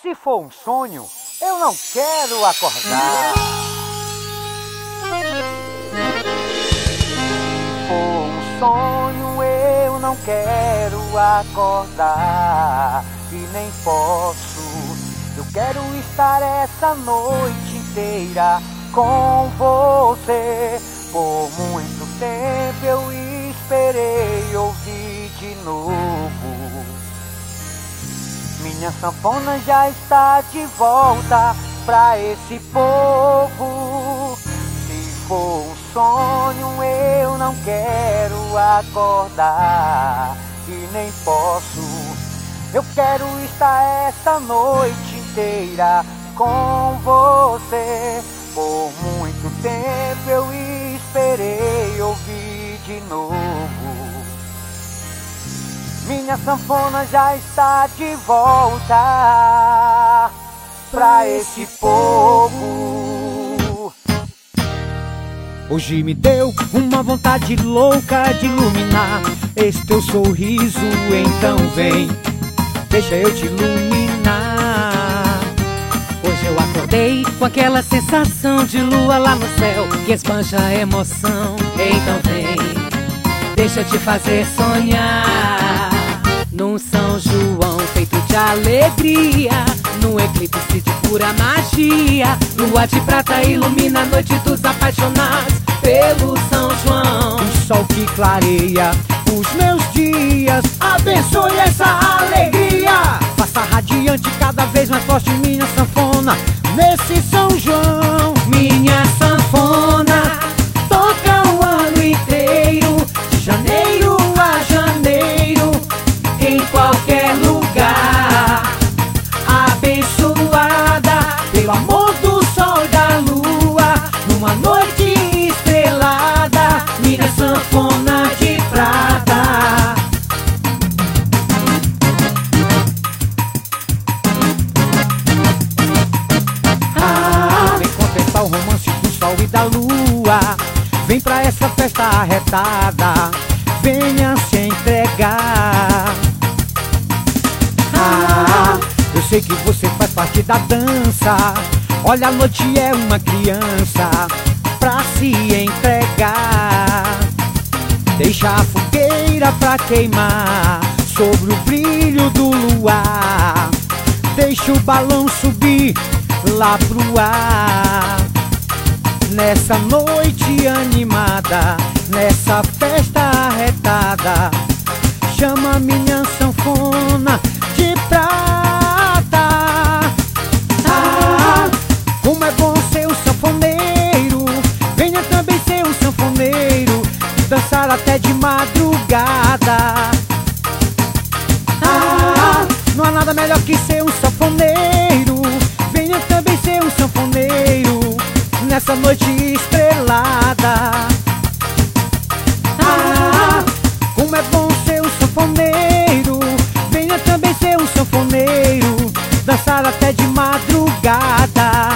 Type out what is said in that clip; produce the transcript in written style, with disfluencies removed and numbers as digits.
Se for um sonho, eu não quero acordar. Se for um sonho, eu não quero acordar. E nem posso. Eu quero estar essa noite inteira com você. Por muito tempo eu esperei ouvir de novo. Minha sanfona já está de volta pra esse povo. Se for um sonho, eu não quero acordar. E nem posso. Eu quero estar essa noite inteira com você. Por muito tempo eu esperei ouvir de novo. Minha sanfona já está de volta pra esse povo. Hoje me deu uma vontade louca de iluminar esse teu sorriso, então vem, deixa eu te iluminar. Hoje eu acordei com aquela sensação de lua lá no céu que esbanja a emoção, então vem, deixa eu te fazer sonhar. Num São João feito de alegria, num eclipse de pura magia, lua de prata ilumina a noite dos apaixonados pelo São João. O sol que clareia os meus dias, abençoe essa alegria. Faça radiante cada vez mais forte minha sanfona nesse São João. Minha sanfona toca o ano inteiro, de janeiro a janeiro, em qualquer lugar. Abençoada pelo amor do sol e da lua, numa noite estrelada, minha sanfona de prata. Vem contemplar o romance do sol e da lua, vem pra essa festa arretada, venha se entregar. Eu sei que você faz parte da dança. Olha, a noite é uma criança pra se entregar. Deixa a fogueira pra queimar sobre o brilho do luar. Deixa o balão subir lá pro ar. Nessa noite animada, nessa festa arretada, chama minha sanfona de prata. Como é bom ser um sanfoneiro, venha também ser um sanfoneiro, dançar até de madrugada. Não há nada melhor que ser um sanfoneiro, venha também ser um sanfoneiro, nessa noite estrelada. Como é bom ser um sanfoneiro, venha também ser um sanfoneiro, dançar até de madrugada.